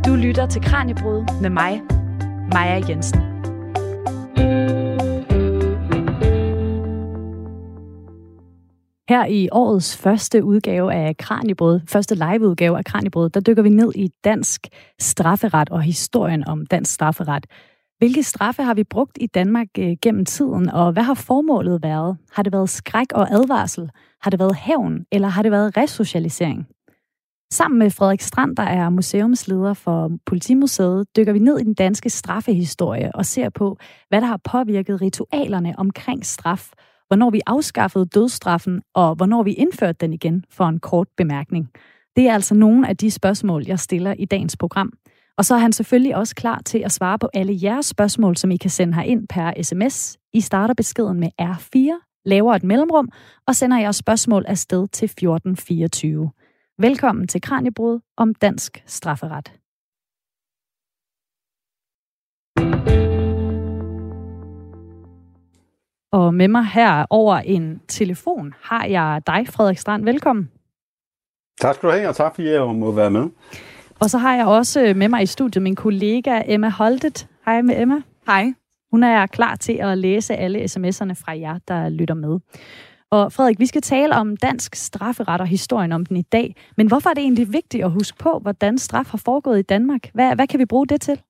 Du lytter til Kraniebrud med mig, Maja Jensen. Her i årets første udgave af Kraniebrud, første liveudgave af Kraniebrud, der dykker vi ned i dansk strafferet og historien om dansk strafferet. Hvilke straffe har vi brugt i Danmark gennem tiden, og hvad har formålet været? Har det været skræk og advarsel? Har det været hævn, eller har det været resocialisering? Sammen med Frederik Strand, der er museumsleder for Politimuseet, dykker vi ned i den danske straffehistorie og ser på, hvad der har påvirket ritualerne omkring straf, hvornår vi afskaffede dødsstraffen, og hvornår vi indførte den igen, for en kort bemærkning. Det er altså nogle af de spørgsmål, jeg stiller i dagens program. Og så er han selvfølgelig også klar til at svare på alle jeres spørgsmål, som I kan sende herind per sms. I starter beskeden med R4, laver et mellemrum, og sender jeres spørgsmål afsted til 1424. Velkommen til Kraniebrud om dansk strafferet. Og med mig her over en telefon har jeg dig, Frederik Strand. Velkommen. Tak skal du have, og tak fordi jeg må være med. Og så har jeg også med mig i studiet min kollega Emma Holtet. Hej med Emma. Hej. Hun er klar til at læse alle sms'erne fra jer, der lytter med. Og Frederik, vi skal tale om dansk strafferet og historien om den i dag. Men hvorfor er det egentlig vigtigt at huske på, hvordan straf har foregået i Danmark? Hvad kan vi bruge det til?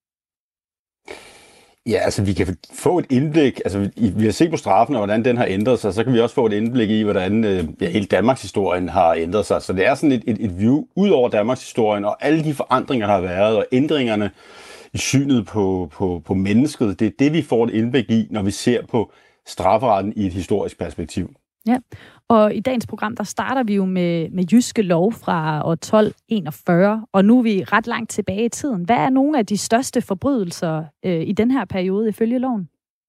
Ja, altså vi kan få et indblik, altså vi har set på straffen og hvordan den har ændret sig, så kan vi også få et indblik i, hvordan hele Danmarks historien har ændret sig. Så det er sådan et view ud over Danmarks historien og alle de forandringer, der har været, og ændringerne i synet på mennesket. Det er det, vi får et indblik i, når vi ser på strafferetten i et historisk perspektiv. Ja, og i dagens program, der starter vi jo med Jyske Lov fra år 1241, og nu er vi ret langt tilbage i tiden. Hvad er nogle af de største forbrydelser i den her periode ifølge loven?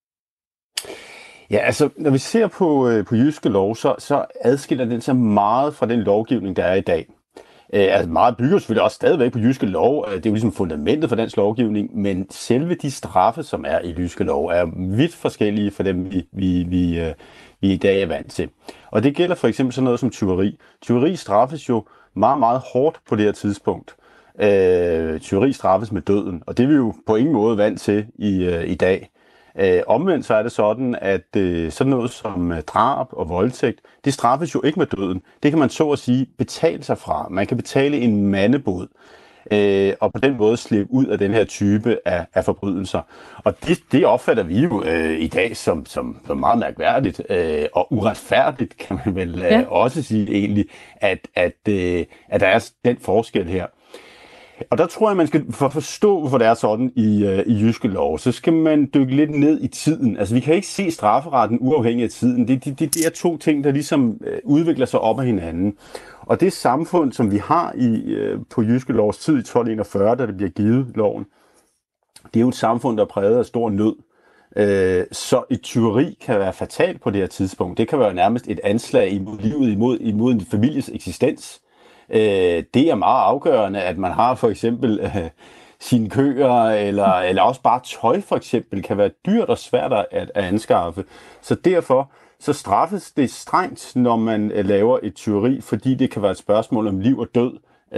Ja, altså, når vi ser på Jyske Lov, så adskiller den sig meget fra den lovgivning, der er i dag. Altså meget bygger selvfølgelig også stadigvæk på Jyske Lov. Det er jo ligesom fundamentet for dansk lovgivning, men selve de straffe, som er i Jyske Lov, er vidt forskellige fra dem, vi i dag er vant til. Og det gælder for eksempel sådan noget som tyveri. Tyveri straffes jo meget, meget hårdt på det her tidspunkt. Tyveri straffes med døden, og det er vi jo på ingen måde vant til i dag. Omvendt så er det sådan, at sådan noget som drab og voldtægt, det straffes jo ikke med døden. Det kan man så at sige betale sig fra. Man kan betale en mandebod, og på den måde slippe ud af den her type af forbrydelser. Og det opfatter vi jo i dag som meget mærkværdigt og uretfærdigt, kan man vel også sige egentlig, at der er den forskel her. Og der tror jeg, man skal forstå, hvorfor det er sådan i Jyske Lov, så skal man dykke lidt ned i tiden. Altså, vi kan ikke se strafferetten uafhængig af tiden. Det er to ting, der ligesom udvikler sig op af hinanden. Og det samfund, som vi har på Jyske Lovs tid i 1241, da det bliver givet loven, det er jo et samfund, der er præget af stor nød. Så et tyveri kan være fatalt på det her tidspunkt. Det kan være nærmest et anslag imod livet, imod en families eksistens. Det er meget afgørende, at man har for eksempel sine køer, eller også bare tøj for eksempel, kan være dyrt og svært at anskaffe. Så derfor så straffes det strengt, når man laver et tyveri, fordi det kan være et spørgsmål om liv og død,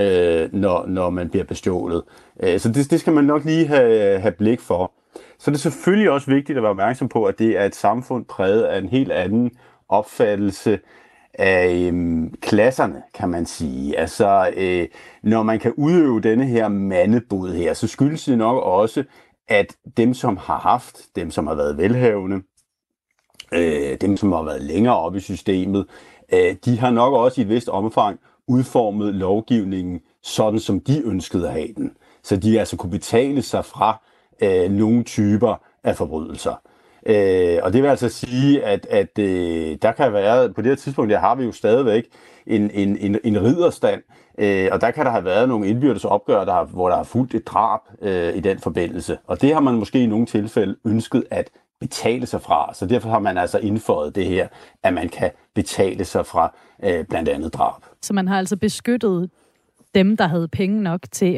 når man bliver bestjålet. Så det skal man nok lige have blik for. Så det er selvfølgelig også vigtigt at være opmærksom på, at det er et samfund præget af en helt anden opfattelse af klasserne, kan man sige. Altså, når man kan udøve denne her mandebod her, så skyldes det nok også, at dem, som har haft, dem, som har været velhavende, dem, som har været længere oppe i systemet, de har nok også i et vist omfang udformet lovgivningen sådan, som de ønskede at have den. Så de altså kunne betale sig fra nogle typer af forbrydelser. Og det vil altså sige, at der kan være, på det her tidspunkt, der har vi jo stadigvæk en ridderstand, og der kan der have været nogle indbyrdes opgør, hvor der har fulgt et drab i den forbindelse. Og det har man måske i nogle tilfælde ønsket at betale sig fra. Så derfor har man altså indføjet det her, at man kan betale sig fra blandt andet drab. Så man har altså beskyttet dem, der havde penge nok til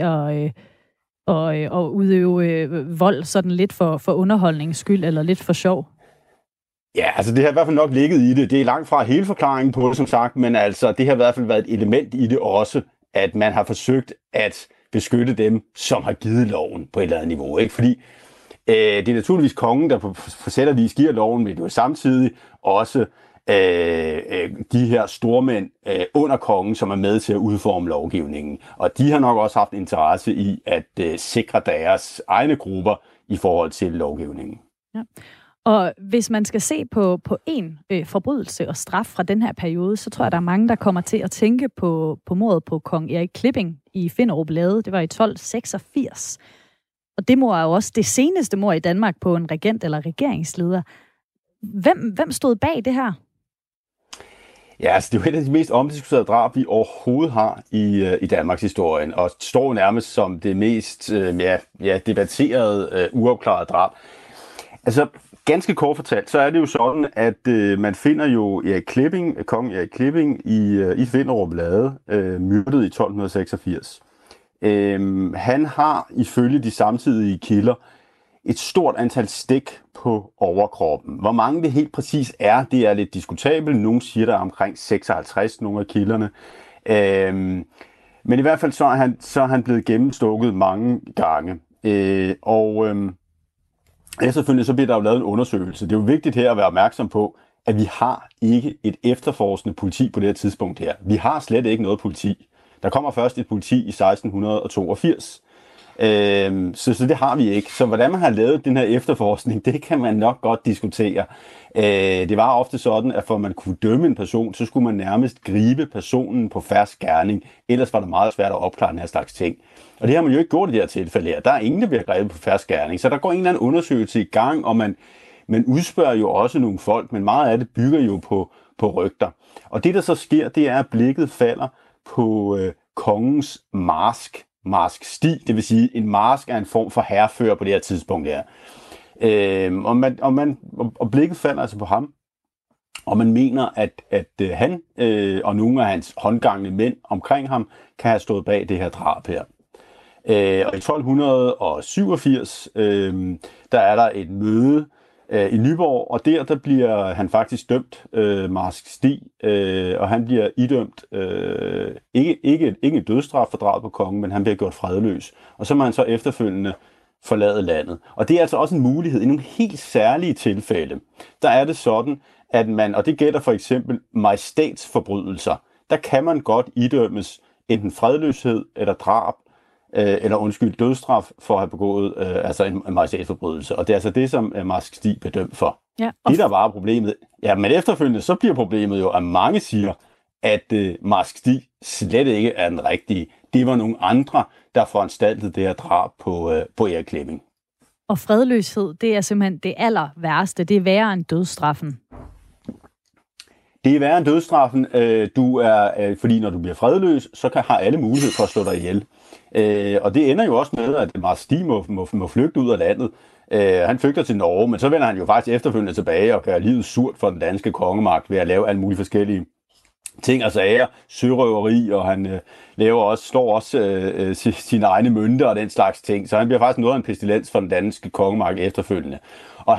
at udøve vold sådan lidt for underholdningens skyld, eller lidt for sjov? Ja, altså det har i hvert fald nok ligget i det. Det er langt fra hele forklaringen på det, som sagt, men altså det har i hvert fald været et element i det også, at man har forsøgt at beskytte dem, som har givet loven på et eller andet niveau. Ikke? Fordi det er naturligvis kongen, der på sættervis giver loven, men det er jo samtidig også de her stormænd under kongen, som er med til at udforme lovgivningen. Og de har nok også haft interesse i at sikre deres egne grupper i forhold til lovgivningen. Ja. Og hvis man skal se på en forbrydelse og straf fra den her periode, så tror jeg, der er mange, der kommer til at tænke på mordet på kong Erik Klipping i Finderup Lade. Det var i 1286. Og det mord er jo også det seneste mord i Danmark på en regent eller regeringsleder. Hvem stod bag det her? Ja, altså det er jo et af de mest omdiskuterede drab, vi overhovedet har i Danmarks historien, og står nærmest som det mest debatterede, uopklarede drab. Altså, ganske kort fortalt, så er det jo sådan, at man finder jo kong Erik Klipping i Finderup Lade, myrdet i 1286. Han har ifølge de samtidige kilder et stort antal stik på overkroppen. Hvor mange det helt præcis er, det er lidt diskutabelt. Nogle siger, der er omkring 56, nogle af kilderne. Men i hvert fald så er han blevet gennemstukket mange gange. Efterfølgende så bliver der jo lavet en undersøgelse. Det er jo vigtigt her at være opmærksom på, at vi har ikke et efterforskende politi på det her tidspunkt her. Vi har slet ikke noget politi. Der kommer først et politi i 1682. Så det har vi ikke. Så hvordan man har lavet den her efterforskning, det kan man nok godt diskutere. Det var ofte sådan, at for at man kunne dømme en person, så skulle man nærmest gribe personen på fersk gerning. Ellers var det meget svært at opklare den her slags ting. Og det har man jo ikke gjort i det her tilfælde her. Der er ingen, der bliver grebet på fersk gerning. Så der går en eller anden undersøgelse i gang, og man udspørger jo også nogle folk, men meget af det bygger jo på rygter. Og det, der så sker, det er, at blikket falder på kongens marsk-sti. Det vil sige, en marsk er en form for hærfører på det her tidspunkt her. Og blikket falder altså på ham. Og man mener, at han og nogle af hans håndgangne mænd omkring ham kan have stået bag det her drab her. Og i 1287, der er der et møde i Nyborg, og der bliver han faktisk dømt, Marsk Stig, og han bliver idømt ikke en dødsstraf for drab på kongen, men han bliver gjort fredløs. Og så må han så efterfølgende forlade landet. Og det er altså også en mulighed. I nogle helt særlige tilfælde, der er det sådan, at man, og det gælder for eksempel majestætsforbrydelser, der kan man godt idømmes enten fredløshed eller drab, eller dødsstraf for at have begået en majestætsforbrydelse. Og det er altså det, som Marsk Stig blev dømt for. Ja, det, der var problemet, ja, men efterfølgende, så bliver problemet jo, at mange siger, at Marsk Stig slet ikke er den rigtige. Det var nogle andre, der foranstaltede det her drab på Erik Klipping. Og fredløshed, det er simpelthen det aller værste. Det er værre end dødsstraffen. Det er værre end dødsstraffen. Fordi når du bliver fredløs, så har alle mulighed for at slå dig ihjel. Og det ender jo også med, at Marsk Stig må flygte ud af landet. Han flygter til Norge, men så vender han jo faktisk efterfølgende tilbage og gør livet surt for den danske kongemagt ved at lave alle mulige forskellige ting og sager, sørøveri, og han slår også sine egne mønter og den slags ting. Så han bliver faktisk noget af en pestilens for den danske kongemagt efterfølgende. Og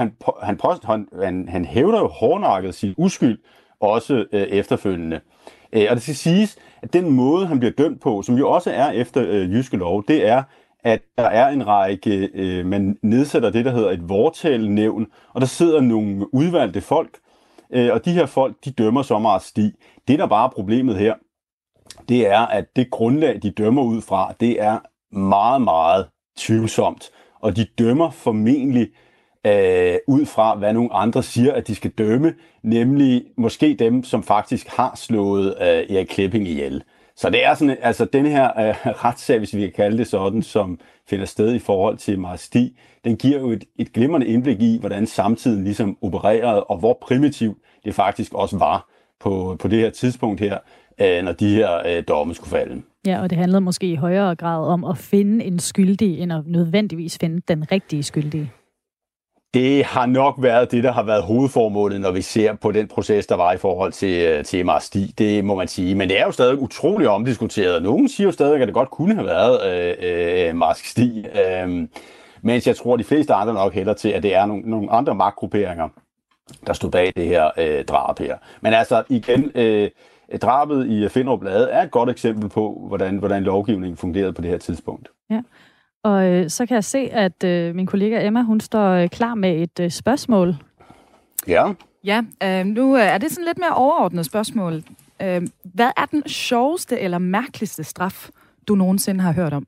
han hævder jo hårdnakket sin uskyld også efterfølgende. Og det skal siges, at den måde, han bliver dømt på, som jo også er efter jyske lov, det er, at der er en række, man nedsætter det, der hedder et vortalnævn, og der sidder nogle udvalgte folk, og de her folk, de dømmer så Marsk Stig. Det, der bare er problemet her, det er, at det grundlag, de dømmer ud fra, det er meget, meget tvivlsomt, og de dømmer formentlig ud fra, hvad nogle andre siger, at de skal dømme, nemlig måske dem, som faktisk har slået Erik Klipping ihjel. Så det er sådan, altså den her retssag, hvis vi kan kalde det sådan, som finder sted i forhold til Marsk Stig, den giver jo et glimrende indblik i, hvordan samtiden ligesom opererede, og hvor primitivt det faktisk også var på det her tidspunkt her, når de her domme skulle falde. Ja, og det handlede måske i højere grad om at finde en skyldig, end at nødvendigvis finde den rigtige skyldige. Det har nok været det, der har været hovedformålet, når vi ser på den proces, der var i forhold til Marsk Stig. Det må man sige. Men det er jo stadig utroligt omdiskuteret. Nogen siger jo stadig, at det godt kunne have været Marsk Stig. Mens jeg tror, de fleste andre nok hælder til, at det er nogle andre magtgrupperinger, der stod bag det her drab her. Men altså igen, drabet i Finderup Lade er et godt eksempel på, hvordan lovgivningen fungerede på det her tidspunkt. Ja. Og så kan jeg se, at min kollega Emma, hun står klar med et spørgsmål. Ja. Ja, nu er det sådan lidt mere overordnet spørgsmål. Hvad er den sjoveste eller mærkeligste straf, du nogensinde har hørt om?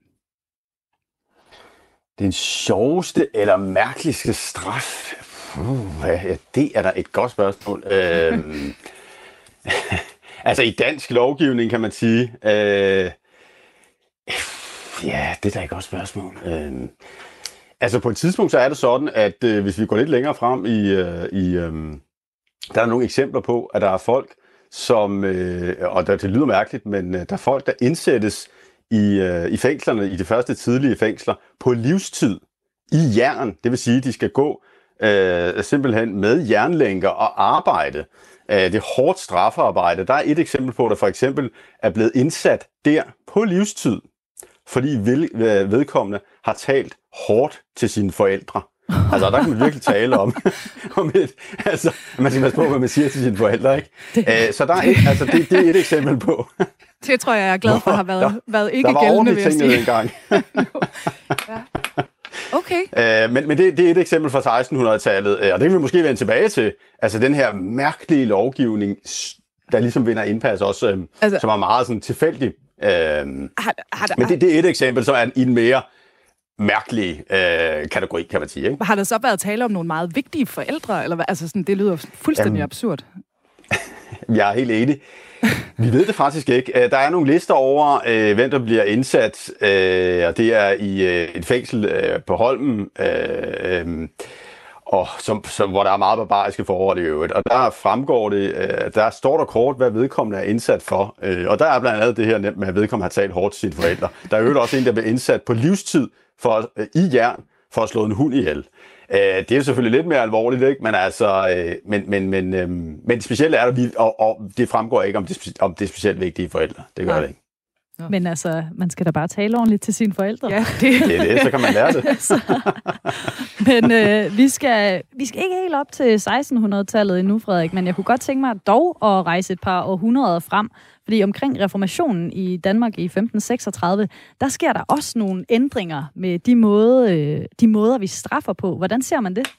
Den sjoveste eller mærkeligste straf? Det er da et godt spørgsmål. Altså i dansk lovgivning kan man sige. Ja, det er da et godt spørgsmål. Altså på et tidspunkt så er det sådan, at hvis vi går lidt længere frem der er nogle eksempler på, at der er folk, som, og det lyder mærkeligt, men der er folk, der indsættes i fængslerne, i de første tidlige fængsler, på livstid i jern. Det vil sige, at de skal gå simpelthen med jernlænker og arbejde. Det er hårdt strafarbejde. Der er et eksempel på, der for eksempel er blevet indsat der på livstid, fordi vedkommende har talt hårdt til sine forældre. Altså, der kan man virkelig tale om altså, man skal passe på, hvad man siger til sine forældre, ikke? Så der er det er et eksempel på. Det tror jeg er glad for, har været ikke gældende, vil jeg sige. Der var ordentligt ting engang. Ja. Okay. Men det er et eksempel fra 1600-tallet, og det kan vi måske vende tilbage til. Altså, den her mærkelige lovgivning, der ligesom vinder indpas også, som er meget sådan tilfældig. Men det er et eksempel, som er i en mere mærkelig kategori, kan man sige. Ikke? Har der så været tale om nogle meget vigtige forældre? Eller hvad? Altså sådan, det lyder fuldstændig absurd. Jeg er helt enig. Vi ved det faktisk ikke. Der er nogle lister over, hvem der bliver indsat, og det er i et fængsel på Holmen, og hvor der er meget barbariske forhold i øvrigt. Og der fremgår det, der står der kort, hvad vedkommende er indsat for. Og der er blandt andet det her nemt med, at vedkommende har talt hårdt til sine forældre. Der er øvrigt også en, der bliver indsat på livstid i jern for at slå en hund ihjel. Det er jo selvfølgelig lidt mere alvorligt, ikke? Men altså, men specielt er det, og det fremgår ikke, om det er specielt vigtige forældre. Det gør det ikke. Men altså, man skal da bare tale ordentligt til sine forældre. Ja, det er det, så kan man lære det. Men vi skal ikke helt op til 1600-tallet endnu, Frederik, men jeg kunne godt tænke mig dog at rejse et par århundreder frem, fordi omkring reformationen i Danmark i 1536, der sker der også nogle ændringer med de måder, vi straffer på. Hvordan ser man det?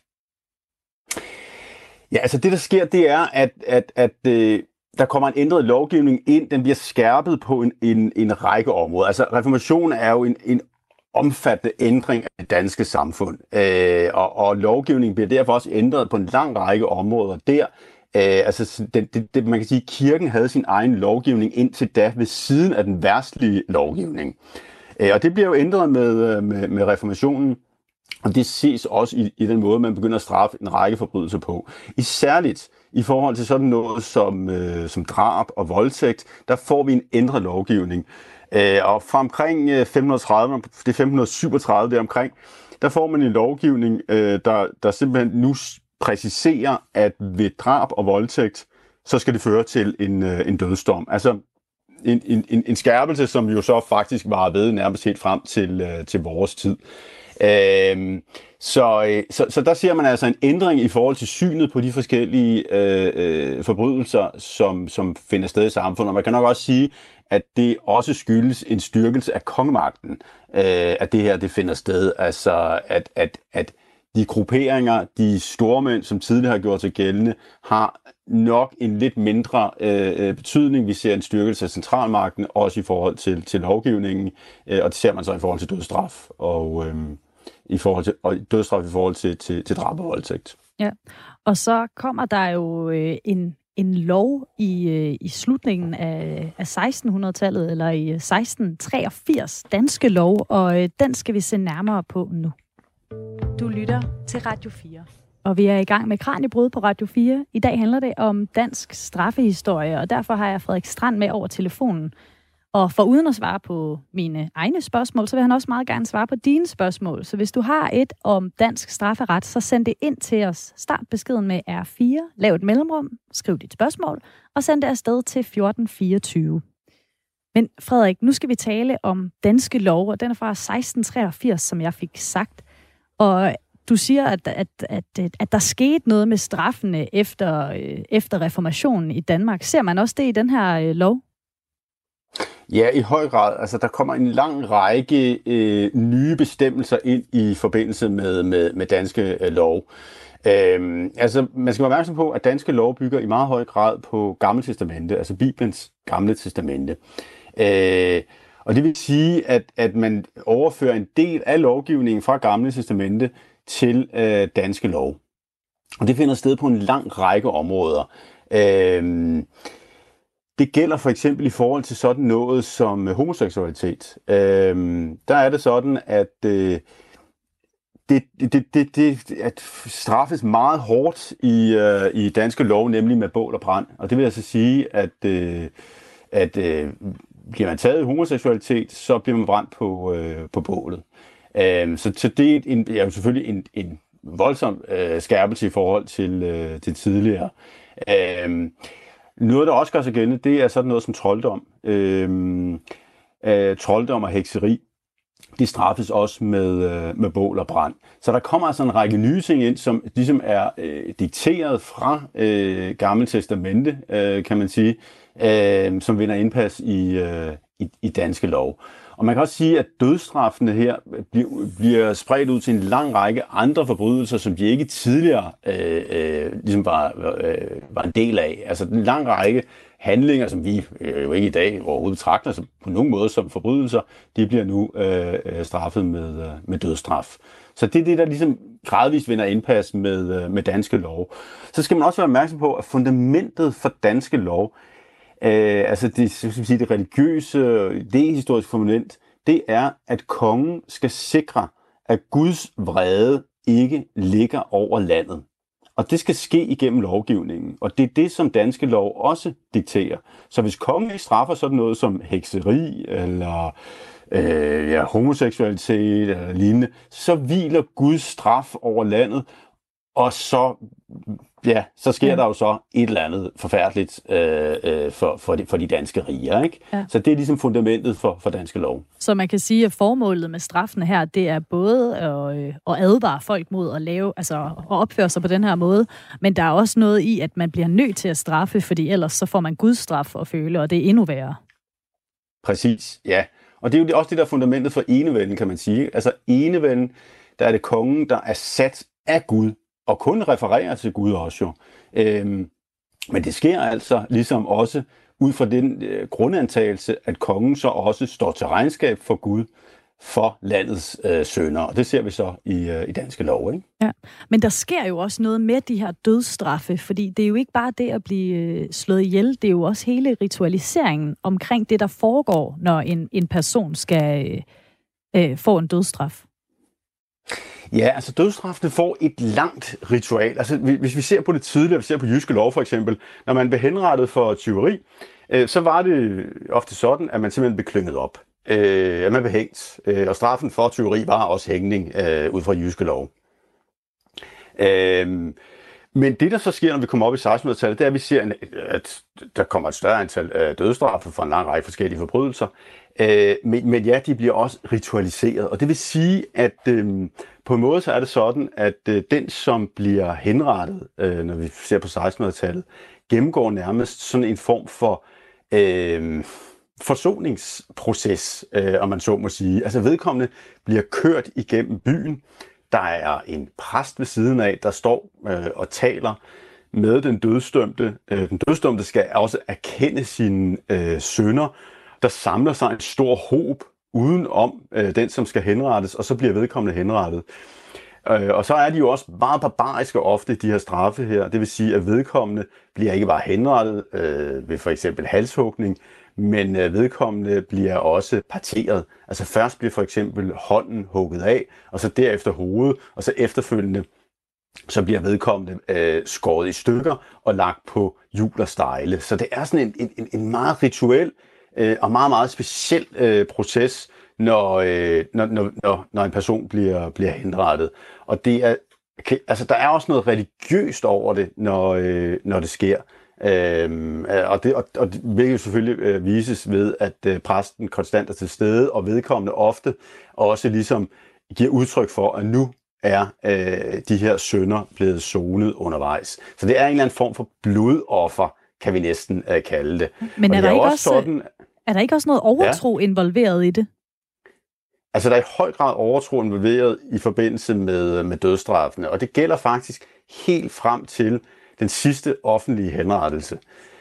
Ja, altså det, der sker, det er, at der kommer en ændret lovgivning ind, den bliver skærpet på en række områder. Altså reformationen er jo en omfattende ændring af det danske samfund, og lovgivningen bliver derfor også ændret på en lang række områder der. Altså man kan sige, at kirken havde sin egen lovgivning indtil da ved siden af den verdslige lovgivning. Og det bliver jo ændret med reformationen, og det ses også i den måde, man begynder at straffe en række forbrydelser på. Særligt i forhold til sådan noget som drab og voldtægt, der får vi en ændret lovgivning. Og fra omkring 1530, det er 1537 deromkring, der får man en lovgivning, der simpelthen nu præciserer, at ved drab og voldtægt, så skal det føre til en dødsdom. Altså en skærpelse, som jo så faktisk var ved nærmest helt frem til vores tid. Så der ser man altså en ændring i forhold til synet på de forskellige forbrydelser, som finder sted i samfundet. Og man kan nok også sige, at det også skyldes en styrkelse af kongemagten, at det her det finder sted. Altså at de grupperinger, de stormænd, som tidligere har gjort sig gældende, har nok en lidt mindre betydning. Vi ser en styrkelse af centralmagten, også i forhold til lovgivningen, og det ser man så i forhold til dødsstraf og dødsstraf i forhold til drab og voldtægt. Ja, og så kommer der jo en lov i slutningen af 1600-tallet, eller i 1683, danske lov, og den skal vi se nærmere på nu. Du lytter til Radio 4. Og vi er i gang med Kraniebrud på Radio 4. I dag handler det om dansk straffehistorie, og derfor har jeg Frederik Strand med over telefonen. Og for uden at svare på mine egne spørgsmål, så vil han også meget gerne svare på dine spørgsmål. Så hvis du har et om dansk strafferet, så send det ind til os. Start beskeden med R4, lav et mellemrum, skriv dit spørgsmål, og send det afsted til 1424. Men Frederik, nu skal vi tale om danske lov, og den er fra 1683, som jeg fik sagt. Og Du siger, at der skete noget med straffene efter reformationen i Danmark. Ser man også det i den her lov? Ja, i høj grad. Altså, der kommer en lang række nye bestemmelser ind i forbindelse med danske lov. Altså, man skal være opmærksom på, at danske lov bygger i meget høj grad på Gamle Testamente, altså Bibelens Gamle Testamente. Og det vil sige, at man overfører en del af lovgivningen fra Gamle Testamente til danske lov. Og det finder sted på en lang række områder. Det gælder for eksempel i forhold til sådan noget som homoseksualitet. Der er det sådan, at det straffes meget hårdt i danske lov, nemlig med bål og brand. Og det vil altså sige, at bliver man taget i homoseksualitet, så bliver man brændt på bålet. Så det er jo selvfølgelig en voldsom skærpelse i forhold til tidligere. Noget, der også gør sig gældende, det er sådan noget som trolddom. Trolddom og hekseri, de straffes også med bål og brand. Så der kommer altså en række nye ting ind, som ligesom er dikteret fra Gamle Testamente, kan man sige, som vinder indpas i danske lov. Og man kan også sige, at dødsstraffene her bliver spredt ud til en lang række andre forbrydelser, som de ikke tidligere ligesom var en del af. Altså en lang række handlinger, som vi jo ikke i dag overhovedet betragter som på nogen måde som forbrydelser, de bliver nu straffet med dødsstraf. Så det er det, der ligesom gradvist vinder indpas med danske lov. Så skal man også være opmærksom på, at fundamentet for danske lov, altså det religiøse, det historiske fundament, det er, at kongen skal sikre, at Guds vrede ikke ligger over landet. Og det skal ske igennem lovgivningen. Og det er det, som danske lov også dikterer. Så hvis kongen ikke straffer sådan noget som hekseri eller homoseksualitet eller lignende, så hviler Guds straf over landet, og så sker der jo så et eller andet forfærdeligt for de danske riger, ikke? Ja. Så det er ligesom fundamentet for danske lov. Så man kan sige, at formålet med straffene her, det er både at advare folk mod at opføre sig på den her måde, men der er også noget i, at man bliver nødt til at straffe, fordi ellers så får man Guds straf at føle, og det er endnu værre. Præcis, ja. Og det er jo også det, der er fundamentet for enevælden, kan man sige. Altså enevælden, der er det kongen, der er sat af Gud, og kun refererer til Gud også jo. Men det sker altså ligesom også ud fra den grundantagelse, at kongen så også står til regnskab for Gud for landets synder. Og det ser vi så i danske lov, ikke? Ja, men der sker jo også noget med de her dødsstraffe, fordi det er jo ikke bare det at blive slået ihjel, det er jo også hele ritualiseringen omkring det, der foregår, når en person skal få en dødsstraf. Ja, altså dødsstraffene får et langt ritual. Altså hvis vi ser på det tidligere, vi ser på Jyske Lov for eksempel, når man blev henrettet for tyveri, så var det ofte sådan, at man simpelthen blev klynget op. At man blev hængt. Og straffen for tyveri var også hængning ud fra Jyske Lov. Men det, der så sker, når vi kommer op i 1600-tallet, det er, at vi ser, at der kommer et større antal dødsstraffe for en lang række forskellige forbrydelser. Men ja, de bliver også ritualiseret. Og det vil sige, at på en måde så er det sådan, at den, som bliver henrettet, når vi ser på 1600-tallet, gennemgår nærmest sådan en form for forsoningsproces, om man så må sige. Altså vedkommende bliver kørt igennem byen. Der er en præst ved siden af, der står og taler med den dødsdømte. Den dødsdømte skal også erkende sine synder. Der samler sig en stor hob udenom den, som skal henrettes, og så bliver vedkommende henrettet. Og så er de jo også meget barbariske ofte, de her straffe her. Det vil sige, at vedkommende bliver ikke bare henrettet ved for eksempel halshugning, men vedkommende bliver også parteret. Altså først bliver for eksempel hånden hugget af, og så derefter hovedet, og så efterfølgende så bliver vedkommende skåret i stykker og lagt på hjul og stejle. Så det er sådan en meget rituel og meget, meget speciel proces, når en person bliver henrettet. Og det er, altså, der er også noget religiøst over det, når det sker. Og det vil jo selvfølgelig vises ved, at præsten konstant er til stede, og vedkommende ofte også ligesom giver udtryk for, at nu er de her synder blevet sonet undervejs. Så det er en eller anden form for blodoffer, kan vi næsten kalde det. Men er der ikke også noget overtro involveret i det? Altså, der er i høj grad overtro involveret i forbindelse med dødsstraffene, og det gælder faktisk helt frem til den sidste offentlige henrettelse.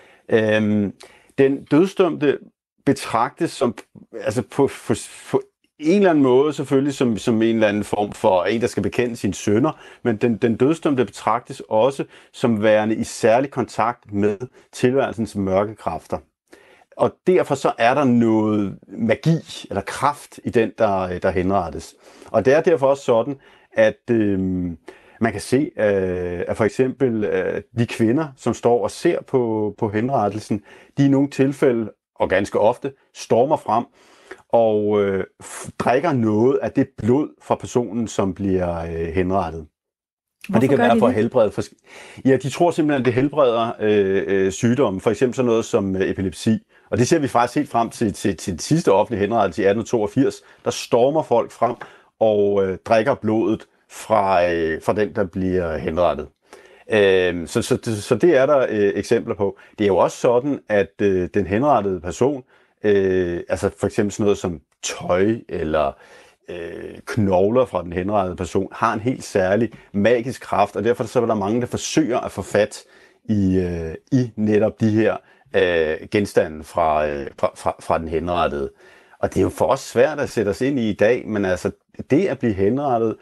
Den dødsdømte betragtes som, altså på en eller anden måde selvfølgelig som en eller anden form for en, der skal bekende sine synder, men den dødsdømte betragtes også som værende i særlig kontakt med tilværelsens mørke kræfter. Og derfor så er der noget magi eller kraft i den, der henrettes. Og det er derfor også sådan, at man kan se, at for eksempel de kvinder, som står og ser på henrettelsen, de i nogle tilfælde, og ganske ofte, stormer frem og drikker noget af det blod fra personen, som bliver henrettet. Hvorfor og det kan være for at det? helbrede. Ja, de tror simpelthen, at det helbreder sygdomme, for eksempel sådan noget som epilepsi. Og det ser vi faktisk helt frem til den sidste offentlige henrettelse i 1882. Der stormer folk frem og drikker blodet fra den, der bliver henrettet. Så det er der eksempler på. Det er jo også sådan, at den henrettede person, altså for eksempel sådan noget som tøj eller knogler fra den henrettede person, har en helt særlig magisk kraft, og derfor så er der mange, der forsøger at få fat i netop de her genstande fra den henrettede. Og det er jo for os svært at sætte os ind i dag, men altså det at blive henrettet,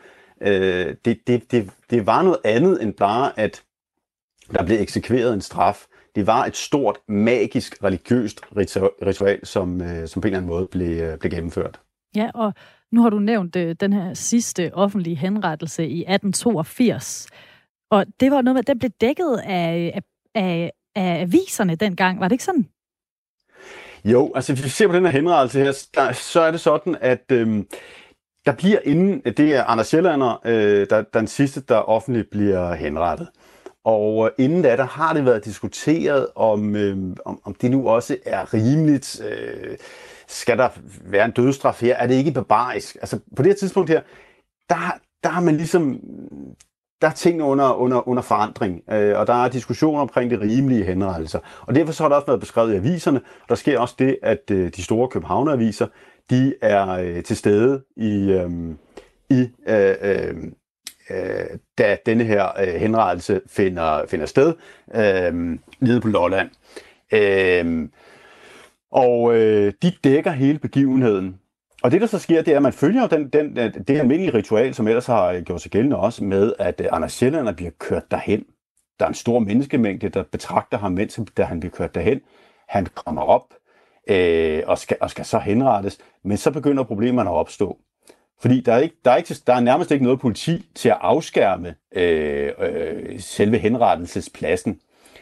det var noget andet end bare, at der blev eksekveret en straf. Det var et stort, magisk, religiøst ritual, som på en eller anden måde blev gennemført. Ja, og nu har du nævnt den her sidste offentlige henrettelse i 1882. Og det var noget med, den blev dækket af aviserne dengang. Var det ikke sådan? Jo, altså hvis vi ser på den her henrettelse her, så er det sådan, at der bliver inden, det er Anders Sjællander, der er den sidste, der offentligt bliver henrettet. Og inden da, der har det været diskuteret, om det nu også er rimeligt. Skal der være en dødsstraf her? Er det ikke barbarisk? Altså på det her tidspunkt her, der har man ligesom, der er ting under forandring, og der er diskussioner omkring det rimelige henrettelser. Og derfor så har der også været beskrevet i aviserne. Der sker også det, at de store københavneraviser, de er til stede da denne her henrettelse finder sted nede på Lolland. De dækker hele begivenheden. Og det, der så sker, det er, at man følger det almindelige ritual, som ellers har gjort sig gældende også, med at Anders Sjællander bliver kørt derhen. Der er en stor menneskemængde, der betragter ham, da han bliver kørt derhen. Han kommer op og skal så henrettes, men så begynder problemerne at opstå. Fordi der er nærmest ikke noget politi til at afskærme selve henrettelsespladsen.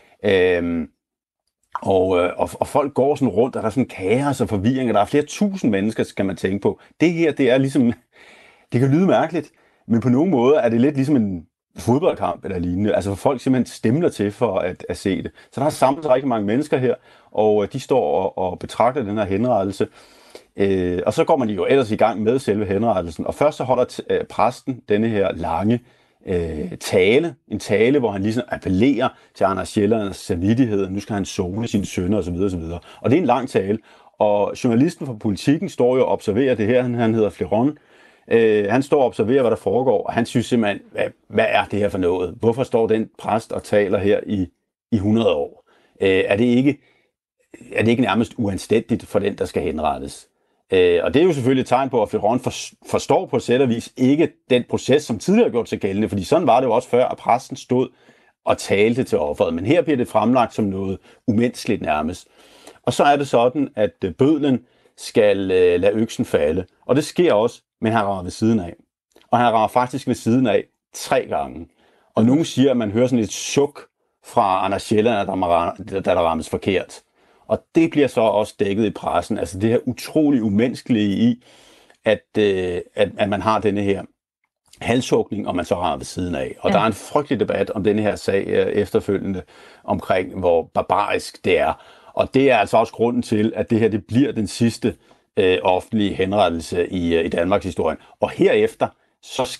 Og folk går sådan rundt, og der er sådan kaos og forvirring, og der er flere tusind mennesker, skal man tænke på. Det her, det er ligesom, det kan lyde mærkeligt, men på nogle måder er det lidt ligesom en fodboldkamp eller lignende. Altså folk simpelthen stemmer til for at se det. Så der er samlet rigtig mange mennesker her, og de står og betragter den her henrettelse. Og så går man jo ellers i gang med selve henrettelsen. Og først så holder præsten denne her lange en tale, hvor han ligesom appellerer til Anders Sjællanders samvittighed. Nu skal han sone sine synder osv. osv. Og det er en lang tale. Og journalisten fra Politikken står jo og observerer det her. Han hedder Fleron. Han står og observerer, hvad der foregår, og han synes simpelthen, hvad er det her for noget? Hvorfor står den præst og taler her i 100 år? Er det ikke nærmest uanstændigt for den, der skal henrettes? Og det er jo selvfølgelig et tegn på, at Fleron forstår på sæt og vis ikke den proces, som tidligere har gjort sig gældende, fordi sådan var det jo også før, at præsten stod og talte til offeret. Men her bliver det fremlagt som noget umenneskeligt nærmest. Og så er det sådan, at bødlen skal lade øksen falde. Og det sker også, men han rammer ved siden af. Og han rammer faktisk ved siden af 3 gange. Og nogen siger, at man hører sådan et suk fra Anders Sjællander, der rammes forkert. Og det bliver så også dækket i pressen. Altså det her utrolig umenneskelige i, at man har denne her halshugning, og man så rammer ved siden af. Og der er en frygtelig debat om denne her sag efterfølgende, omkring hvor barbarisk det er. Og det er altså også grunden til, at det her det bliver den sidste offentlige henrettelse i Danmarks historie. Og herefter så sker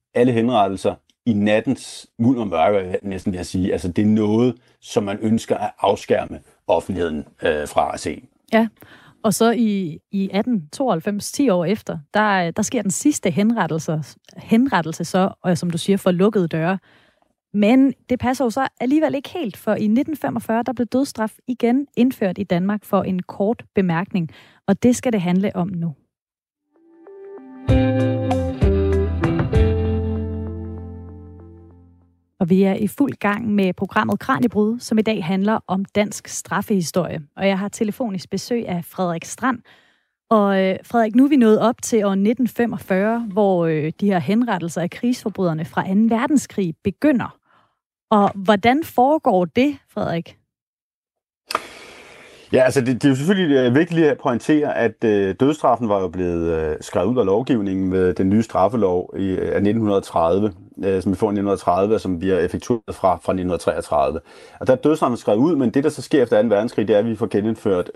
alle henrettelser i nattens mulm og mørke, næsten vil jeg sige. Altså, det er noget, som man ønsker at afskærme offentligheden fra at se. Ja, og så i 1892, 10 år efter, der sker den sidste henrettelse så, og som du siger, for lukkede døre. Men det passer jo så alligevel ikke helt, for i 1945, der blev dødsstraf igen indført i Danmark for en kort bemærkning, og det skal det handle om nu. Og vi er i fuld gang med programmet Kraniebrud, som i dag handler om dansk straffehistorie. Og jeg har telefonisk besøg af Frederik Strand. Og Frederik, nu er vi nået op til år 1945, hvor de her henrettelser af krigsforbryderne fra 2. verdenskrig begynder. Og hvordan foregår det, Frederik? Ja, altså det er jo selvfølgelig vigtigt at pointere, at dødsstraffen var jo blevet skrevet ud af lovgivningen med den nye straffelov af 1930, som vi får i 1930, og som bliver effektueret fra 1933. Og der er dødsstraffen skrevet ud, men det, der så sker efter 2. verdenskrig, det er, at vi får genindført.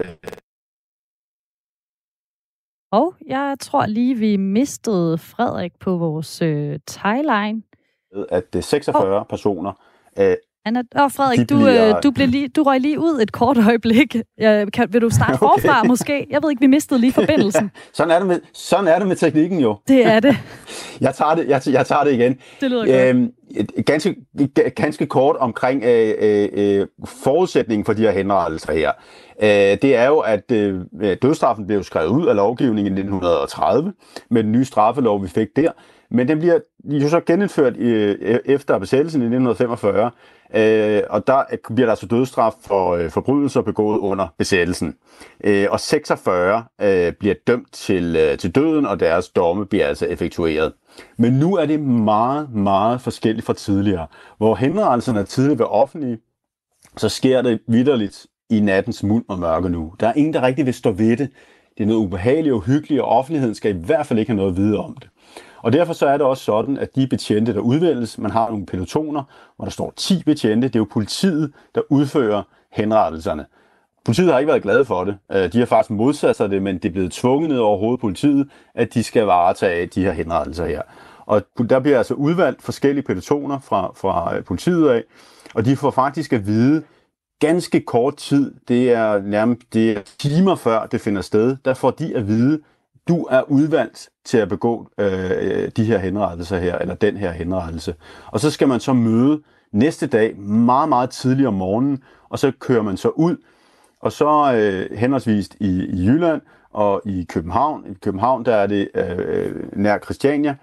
Og jeg tror lige, vi mistede Frederik på vores timeline. At 46 personer... Frederik, du røg lige ud et kort øjeblik. Vil du starte forfra måske? Jeg ved ikke, vi mistede lige forbindelsen. Ja, sådan er det med teknikken jo. Det er det. Jeg tager det igen. Det lyder godt. Ganske kort omkring forudsætningen for de her henrettelser her. Det er jo, at dødsstraffen blev skrevet ud af lovgivningen i 1930 med den nye straffelov, vi fik der. Men den bliver jo så genindført efter besættelsen i 1945, og der bliver der altså dødsstraf for forbrydelser begået under besættelsen. Og 46 bliver dømt til døden, og deres domme bliver altså effektueret. Men nu er det meget, meget forskelligt fra tidligere. Hvor henrettelserne tidligere var offentlige, så sker det vitterligt i nattens mulm og mørke nu. Der er ingen, der rigtig vil stå ved det. Det er noget ubehageligt og hyggeligt, og offentligheden skal i hvert fald ikke have noget at vide om det. Og derfor så er det også sådan, at de betjente, der udvælges, man har nogle pelotoner, hvor der står 10 betjente. Det er jo politiet, der udfører henrettelserne. Politiet har ikke været glade for det. De har faktisk modsat sig det, men det er blevet tvunget ned over hovedet politiet, at de skal varetage de her henrettelser her. Og der bliver altså udvalgt forskellige pelotoner fra politiet af, og de får faktisk at vide, ganske kort tid, det er timer før det finder sted, der får de at vide, du er udvalgt til at begå de her henrettelser her, eller den her henrettelse. Og så skal man så møde næste dag meget, meget tidligt om morgenen, og så kører man så ud, og så henholdsvis i Jylland og i København. I København, der er det nær Christiania,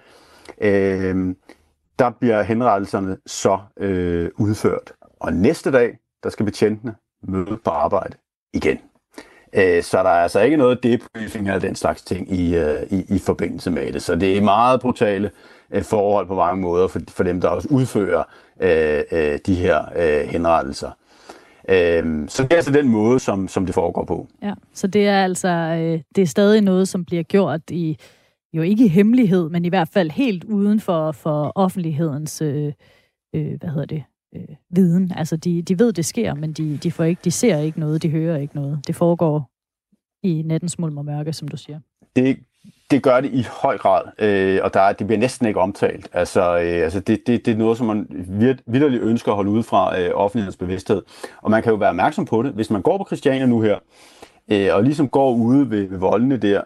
der bliver henrettelserne så udført. Og næste dag, der skal betjentene møde på arbejde igen. Så der er altså ikke noget debriefing eller den slags ting i forbindelse med det. Så det er meget brutale forhold på mange måder for dem, der også udfører de her henrettelser. Så det er altså den måde, som det foregår på. Ja, så det er altså det er stadig noget, som bliver gjort jo ikke i hemmelighed, men i hvert fald helt uden for offentlighedens viden. Altså de ved, det sker, men de ser ikke noget, de hører ikke noget. Det foregår i nattens mulm og mørke, som du siger. Det gør det i høj grad, og det bliver næsten ikke omtalt. Altså det er noget, som man vitterligt ønsker at holde ude fra offentlighedens bevidsthed. Og man kan jo være opmærksom på det, hvis man går på Christiania nu her, og ligesom går ude ved voldene der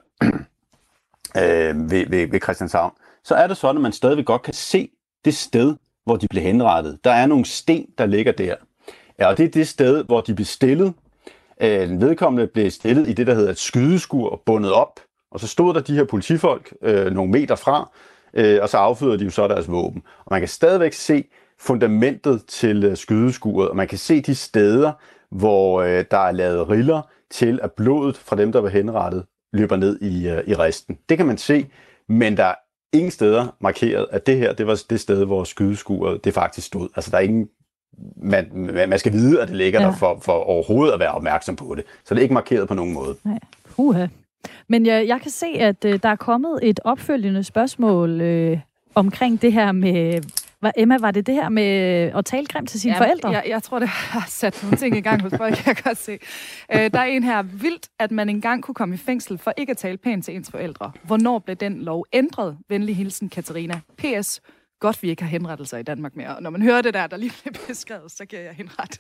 ved Christianshavn, så er det sådan, at man stadigvæk godt kan se det sted, hvor de blev henrettet. Der er nogle sten, der ligger der. Ja, og det er det sted, hvor de blev stillet. Den vedkommende blev stillet i det, der hedder et skydeskur, bundet op. Og så stod der de her politifolk nogle meter fra, og så affyrede de jo så deres våben. Og man kan stadigvæk se fundamentet til skydeskuret, og man kan se de steder, hvor der er lavet riller til, at blodet fra dem, der var henrettet, løber ned i resten. Det kan man se, men der er ingen steder markeret, at det her, det var det sted, hvor skydeskuret det faktisk stod. Altså der er ingen, man skal vide, at det ligger der for overhovedet at være opmærksom på det. Så det er ikke markeret på nogen måde. Nej. Men jeg kan se, at der er kommet et opfølgende spørgsmål omkring det her med... Emma, var det her med at tale grimt til sine forældre? Jeg tror, det har sat nogle ting i gang hos folk, kan jeg godt se. Der er en her, vildt, at man engang kunne komme i fængsel for ikke at tale pænt til ens forældre. Hvornår blev den lov ændret? Venlig hilsen, Katarina. PS. godt, vi ikke har henrettelser i Danmark mere. Og når man hører det der lige bliver beskrevet, så kan jeg henrette.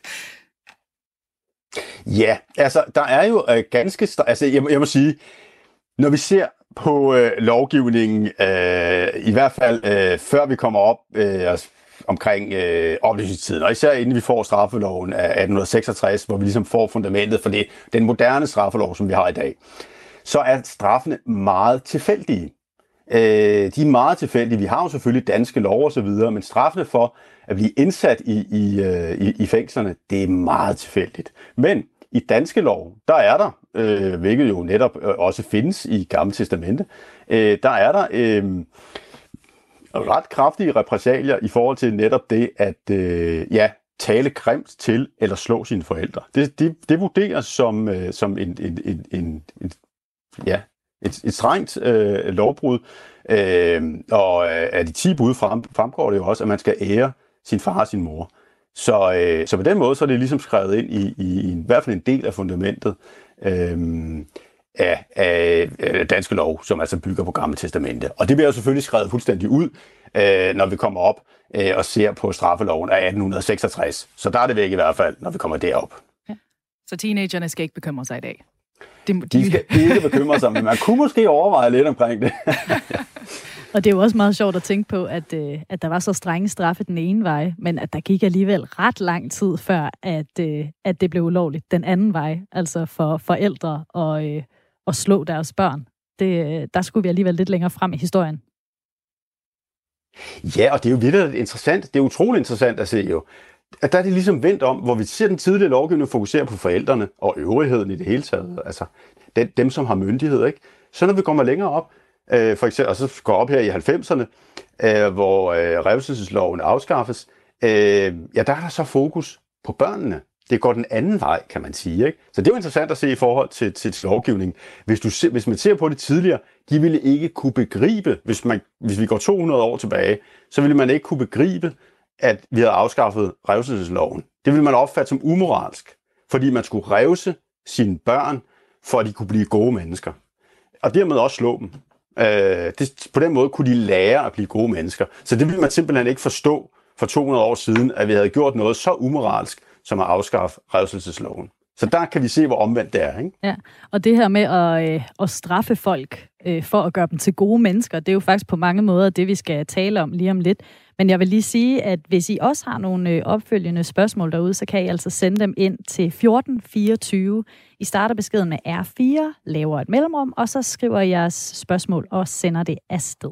Ja, altså, der er jo ganske... Altså, jeg må sige, når vi ser på lovgivningen, i hvert fald før vi kommer op omkring oplysningstiden, og især inden vi får straffeloven af 1866, hvor vi ligesom får fundamentet for den moderne straffelov, som vi har i dag, så er straffene meget tilfældige. De er meget tilfældige. Vi har jo selvfølgelig danske lov og så videre, men straffene for at blive indsat i fængslerne, det er meget tilfældigt. Men i danske lov, der er der, hvilket jo netop også findes i Gamle Testamente, der er der ret kraftige repressalier i forhold til netop det at tale grimt til eller slå sine forældre. Det vurderes som et strengt lovbrud, og af de 10 bud fremgår det jo også, at man skal ære sin far og sin mor. Så på den måde så er det ligesom skrevet ind i hvert fald en del af fundamentet af danske lov, som altså bygger på Gamle Testamente. Og det bliver jo selvfølgelig skrevet fuldstændig ud, når vi kommer op og ser på straffeloven af 1866. Så der er det væk i hvert fald, når vi kommer derop. Ja. Så teenagerne skal ikke bekymre sig i dag? De skal ikke bekymre sig, men man kunne måske overveje lidt omkring det. Og det er jo også meget sjovt at tænke på, at der var så strenge straffe den ene vej, men at der gik alligevel ret lang tid før, at det blev ulovligt den anden vej, altså for forældre at slå deres børn. Der skulle vi alligevel lidt længere frem i historien. Ja, og det er jo virkelig interessant. Det er utroligt interessant at se jo. At der er det ligesom vendt om, hvor vi ser den tidlige lovgivning fokusere på forældrene og øvrigheden i det hele taget. Altså dem, som har myndighed, ikke? Så når vi kommer længere op, for eksempel, og så går op her i 90'erne, hvor revselsesloven afskaffes, der er der så fokus på børnene. Det går den anden vej, kan man sige, ikke? Så det er jo interessant at se i forhold til lovgivningen. Hvis man ser på det tidligere, de ville ikke kunne begribe, hvis vi går 200 år tilbage, så ville man ikke kunne begribe, at vi havde afskaffet revselsesloven. Det ville man opfatte som umoralsk, fordi man skulle revse sine børn, for at de kunne blive gode mennesker. Og dermed også slå dem. På den måde kunne de lære at blive gode mennesker. Så det ville man simpelthen ikke forstå for 200 år siden, at vi havde gjort noget så umoralsk, som at afskaffe revselsesloven. Så der kan vi se, hvor omvendt det er, ikke? Ja, og det her med at straffe folk for at gøre dem til gode mennesker, det er jo faktisk på mange måder det, vi skal tale om lige om lidt. Men jeg vil lige sige, at hvis I også har nogle opfølgende spørgsmål derude, så kan I altså sende dem ind til 1424. I starter beskeden med R4, laver et mellemrum, og så skriver I jeres spørgsmål og sender det afsted.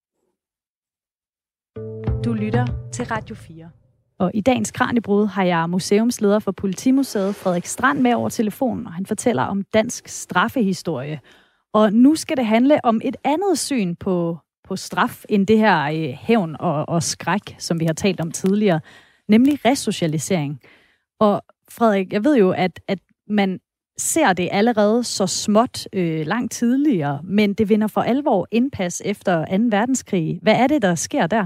Du lytter til Radio 4. Og i dagens Kraniebrud har jeg museumsleder for Politimuseet, Frederik Strand, med over telefonen, og han fortæller om dansk straffehistorie. Og nu skal det handle om et andet syn på straf, end det her hævn og skræk, som vi har talt om tidligere, nemlig resocialisering. Og Frederik, jeg ved jo, at man ser det allerede så småt langt tidligere, men det vinder for alvor indpas efter 2. verdenskrig. Hvad er det, der sker der?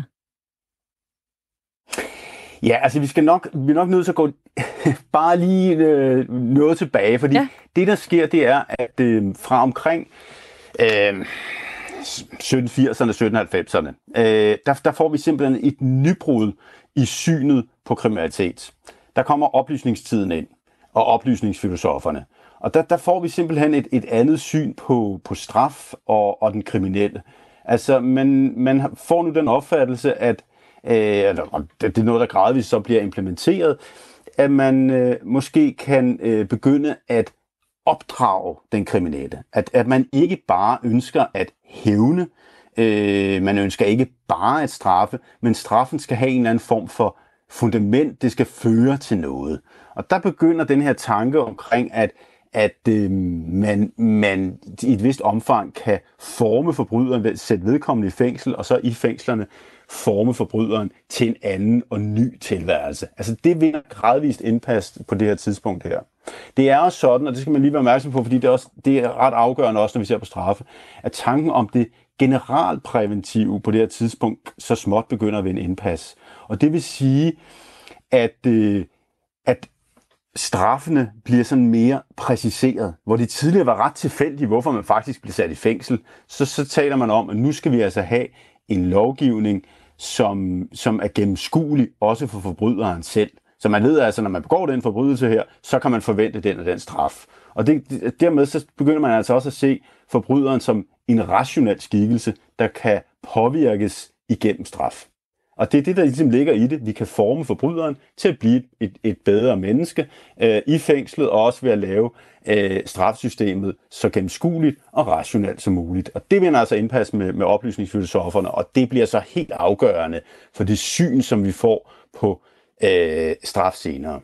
Ja, altså vi er nok nødt til at gå bare lige noget tilbage, fordi det, der sker, det er, at fra omkring 1780'erne, 1790'erne, der får vi simpelthen et nybrud i synet på kriminalitet. Der kommer oplysningstiden ind, og oplysningsfilosoferne. Og der får vi simpelthen et andet syn på straf og den kriminelle. Altså, man får nu den opfattelse, at det er noget, der gradvist så bliver implementeret, at man måske kan begynde at opdrage den kriminelle. At man ikke bare ønsker at hævne, man ønsker ikke bare at straffe, men straffen skal have en eller anden form for fundament, det skal føre til noget. Og der begynder den her tanke omkring, at man i et vist omfang kan forme forbryderen ved at sætte vedkommende i fængsel, og så i fængslerne forme forbryderen til en anden og ny tilværelse. Altså det vinder gradvist indpas på det her tidspunkt her. Det er også sådan, og det skal man lige være opmærksom på, fordi det er ret afgørende også, når vi ser på straffe, at tanken om det generalpræventive på det her tidspunkt så småt begynder at vinde indpas. Og det vil sige, at straffene bliver sådan mere præciseret. Hvor det tidligere var ret tilfældigt, hvorfor man faktisk blev sat i fængsel, så taler man om, at nu skal vi altså have en lovgivning, som er gennemskuelig også for forbryderen selv. Så man ved altså, når man begår den forbrydelse her, så kan man forvente den og den straf. Og dermed så begynder man altså også at se forbryderen som en rationel skikkelse, der kan påvirkes igennem straf. Og det er det, der ligesom ligger i det. Vi kan forme forbryderen til at blive et bedre menneske i fængslet, og også ved at lave strafsystemet så gennemskueligt og rationelt som muligt. Og det vil man altså indpasse med oplysningsfilosoferne, og det bliver så helt afgørende for det syn, som vi får på straf senere.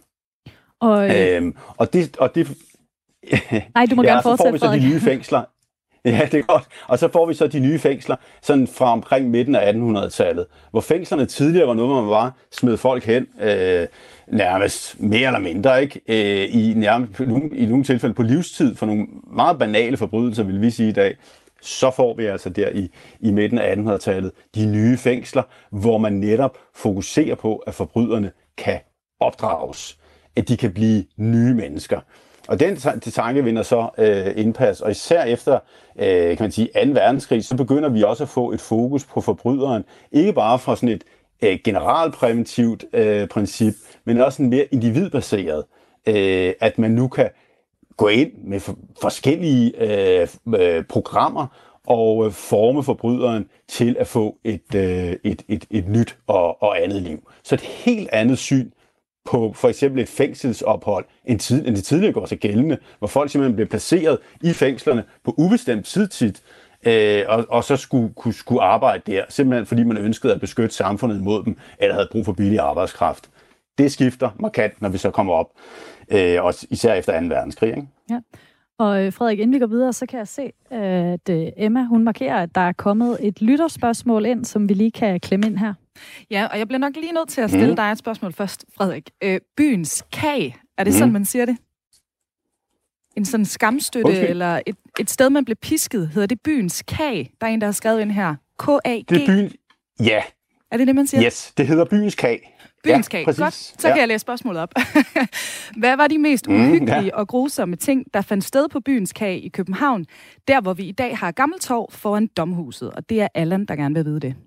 Og det nej, du må gerne fortsætte, så får vi så de nye fængsler. Ja, det er godt. Og så får vi så de nye fængsler sådan fra omkring midten af 1800-tallet, hvor fængslerne tidligere var noget, man bare smed folk hen, nærmest mere eller mindre, ikke? I nogle tilfælde på livstid for nogle meget banale forbrydelser, vil vi sige i dag. Så får vi altså der i midten af 1800-tallet de nye fængsler, hvor man netop fokuserer på, at forbryderne kan opdrages, at de kan blive nye mennesker. Og den tanke vinder så indpas, og især efter kan man sige, 2. verdenskrig, så begynder vi også at få et fokus på forbryderen, ikke bare fra sådan et generalpræventivt princip, men også en mere individbaseret, at man nu kan gå ind med forskellige programmer og forme forbryderen til at få et nyt og andet liv. Så et helt andet syn på for eksempel et fængselsophold, end det tidligere går så gældende, hvor folk simpelthen blev placeret i fængslerne på ubestemt tid, og så skulle arbejde der, simpelthen fordi man ønskede at beskytte samfundet imod dem, eller havde brug for billig arbejdskraft. Det skifter markant, når vi så kommer op, også især efter 2. verdenskrig. Ikke? Ja. Og Frederik, inden vi går videre, så kan jeg se, at Emma, hun markerer, at der er kommet et lytterspørgsmål ind, som vi lige kan klemme ind her. Ja, og jeg bliver nok lige nødt til at stille dig et spørgsmål først, Frederik. Byens kage, er det sådan, man siger det? En sådan skamstøtte, eller et sted, man blev pisket, hedder det byens kage? Der er en, der har skrevet ind her. K-A-G. Det er byen, ja. Er det det, man siger? Yes, det hedder byens kage. Byens kage, godt. Så kan jeg læse spørgsmålet op. Hvad var de mest uhyggelige og grusomme ting, der fandt sted på byens kage i København, der hvor vi i dag har Gammeltorv foran Domhuset? Og det er Allan, der gerne vil vide det.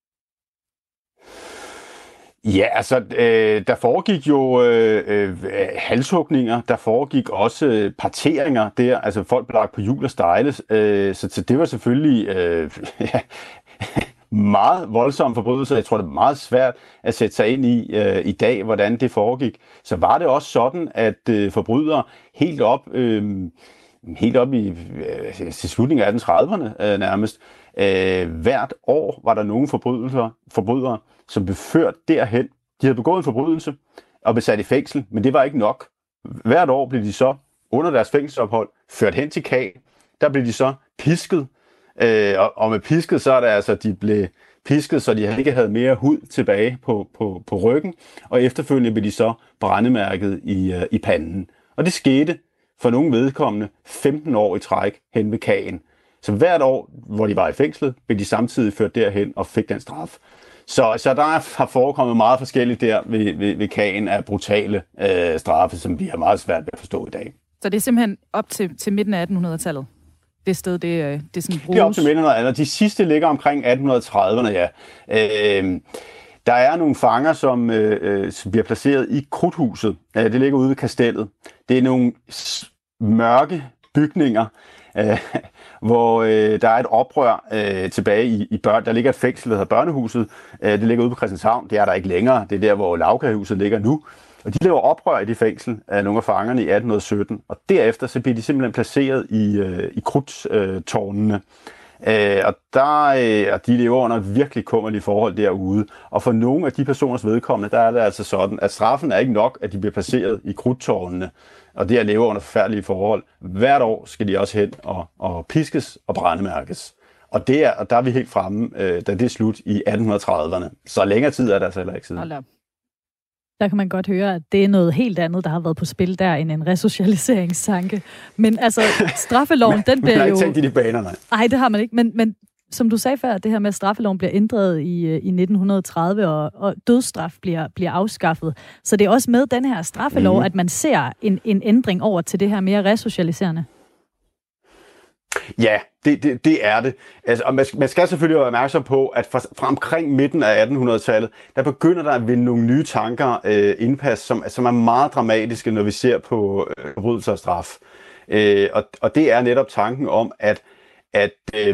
Ja, altså, der foregik jo halshugninger, der foregik også parteringer der, altså folk blev lagt på hjul og stejles, så det var selvfølgelig meget voldsomme forbrydelser. Jeg tror, det er meget svært at sætte sig ind i dag, hvordan det foregik. Så var det også sådan, at forbrydere helt op i til slutningen af 1830'erne nærmest, hvert år var der nogle forbrydere, som blev ført derhen. De havde begået en forbrydelse og blev sat i fængsel, men det var ikke nok. Hvert år blev de så under deres fængselsophold ført hen til Kagen. Der blev de så pisket, og med pisket, så er det altså, de blev pisket, så de ikke havde mere hud tilbage på ryggen, og efterfølgende blev de så brændemærket i panden. Og det skete for nogle vedkommende 15 år i træk hen ved Kagen. Så hvert år, hvor de var i fængslet, blev de samtidig ført derhen og fik den straf. Så der har forekommet meget forskelligt der ved Kagen af brutale straffe, som vi har meget svært ved at forstå i dag. Så det er simpelthen op til midten af 1800-tallet? Det sted, det sådan bruges? Det er op til midten af 1800-tallet. De sidste ligger omkring 1830'erne, ja. Der er nogle fanger, som bliver placeret i Krudthuset. Det ligger ude ved Kastellet. Det er nogle mørke bygninger, hvor der er et oprør tilbage i børn. Der ligger et fængsel, der hedder Børnehuset. Det ligger ude på Christianshavn. Det er der ikke længere. Det er der, hvor Lagkagehuset ligger nu. Og de laver oprør i det fængsel af nogle af fangerne i 1817. Og derefter så bliver de simpelthen placeret i krudttårnene. Og de lever under virkelig kummerlige forhold derude. Og for nogle af de personers vedkommende, der er det altså sådan, at straffen er ikke nok, at de bliver placeret i krudttårnene. Og det at leve under forfærdelige forhold. Hvert år skal de også hen og piskes og brændemærkes. Og der er vi helt fremme, da det er slut i 1830'erne. Så længere tid er der altså heller ikke siden. Der kan man godt høre, at det er noget helt andet, der har været på spil der, end en resocialiseringstanke. Men altså, straffeloven, den bliver jo... Man har ikke tænkt i de baner, nej. Nej, det har man ikke. Men som du sagde før, det her med, at straffeloven bliver ændret i 1930, og dødsstraf bliver afskaffet. Så det er også med den her straffelov, at man ser en ændring over til det her mere resocialiserende. Ja, det er det. Altså, og man skal selvfølgelig være opmærksom på, at fra omkring midten af 1800-tallet, der begynder der at vinde nogle nye tanker indpas, som er meget dramatiske, når vi ser på forbrydelse og straf. Og det er netop tanken om, at